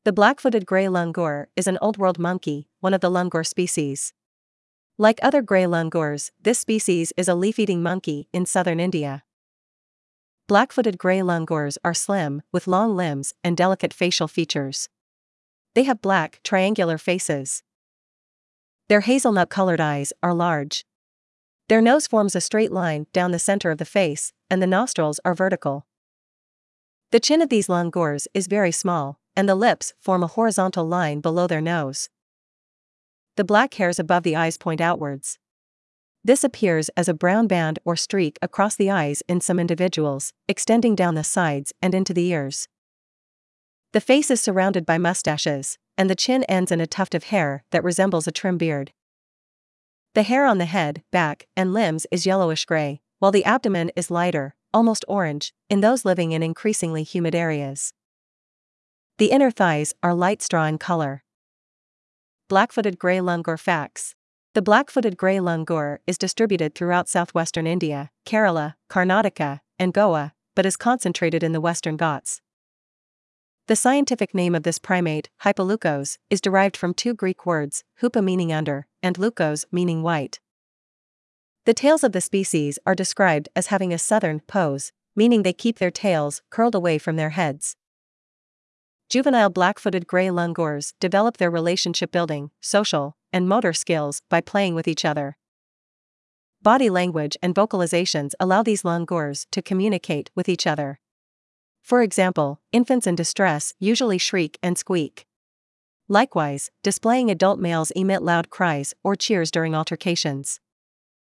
The black-footed gray langur is an old-world monkey, one of the langur species. Like other gray langurs, this species is a leaf-eating monkey in southern India. Black-footed gray langurs are slim, with long limbs and delicate facial features. They have black, triangular faces. Their hazelnut-colored eyes are large. Their nose forms a straight line down the center of the face, and the nostrils are vertical. The chin of these langurs is very small, and the lips form a horizontal line below their nose. The black hairs above the eyes point outwards. This appears as a brown band or streak across the eyes in some individuals, extending down the sides and into the ears. The face is surrounded by mustaches, and the chin ends in a tuft of hair that resembles a trim beard. The hair on the head, back, and limbs is yellowish-gray, while the abdomen is lighter, almost orange, in those living in increasingly humid areas. The inner thighs are light straw in color. Black-footed gray langur facts. The black-footed gray langur is distributed throughout southwestern India, Kerala, Karnataka, and Goa, but is concentrated in the Western Ghats. The scientific name of this primate, Hypoleucos, is derived from two Greek words, hupa meaning under, and leukos meaning white. The tails of the species are described as having a southern pose, meaning they keep their tails curled away from their heads. Juvenile black-footed gray langurs develop their relationship-building, social, and motor skills by playing with each other. Body language and vocalizations allow these langurs to communicate with each other. For example, infants in distress usually shriek and squeak. Likewise, displaying adult males emit loud cries or cheers during altercations.